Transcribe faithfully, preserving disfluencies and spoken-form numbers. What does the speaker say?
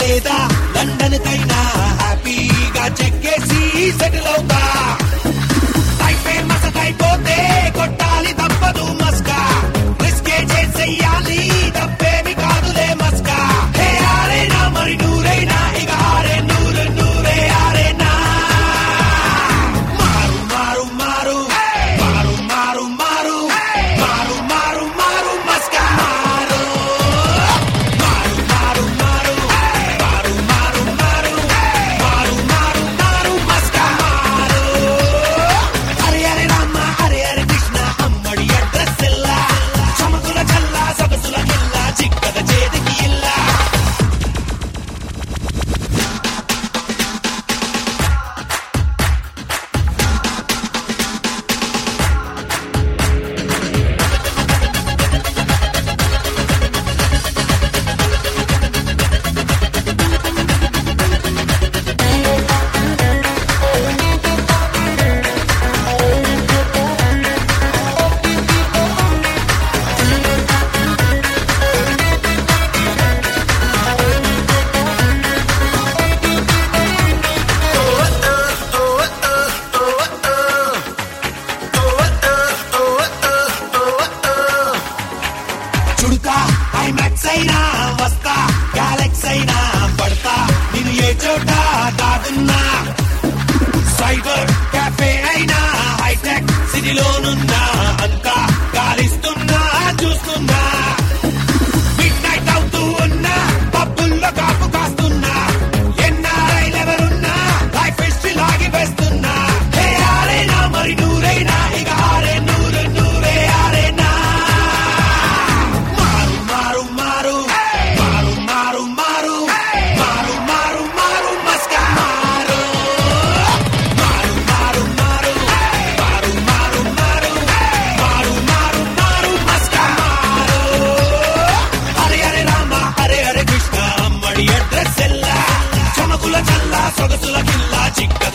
లేదా లండన్ కైనా హ్యాపీగా చెక్కేసి సెటిల్ అవుతా లైఫే మసకైపోతే కొట్టాలి తప్పదు మస్కా రిస్కే చేసేయాలి తప్పేమి కాదులే మస్కా హే ఆరేనా మరి నూరైనా ఇక ఆరే నూరు నూరే ఆరేనా మారు మారు మారు మారు మారు మారు మారు మారు మారు మస్కా మారు మారు మారు మారు మారు మారు మారు మారు మారు మారు మస్కా మారు హరే హరే రామ హరే హరే కృష్ణ అమ్మడి అడ్రస్ ఎల్లా చమకుల చల్లా సొగసుల గిల్లా చిక్కద చేతికి ఇల్లా చుడుతా ఐమాక్స్ అయినా వస్తా గ్యాలక్స్ అయినా పడతా నేను ఏ చోట దాదున్నా సైబర్ క్యాఫే అయినా హైటెక్ సిటీలోనున్నా అంతా గాలిస్తున్నా చూస్తున్నా మిడ్ నైట్ అవుతూ ఉన్నా పబ్బుల్లో కాపు కాస్తున్నా ఎన్ఆర్ఐలెవరున్నా లైఫ్ హిస్టరీ లాగి వేస్తున్నా హే ఆరేనా మరి నూరైనా ఇక ఆరే నూరు నూరే ఆరేనా మారు మారు మారు మారు మారు మారు మారు మారు మారు మస్కా మారు మారు మారు మారు మారు మారు మారు మారు మారు మారు మస్కా మారు హరే హరే రామ హరే హరే కృష్ణ అమ్మడి అడ్రస్ ఎల్లా చమకుల చల్లా సొగసుల కిల్లా చిక్క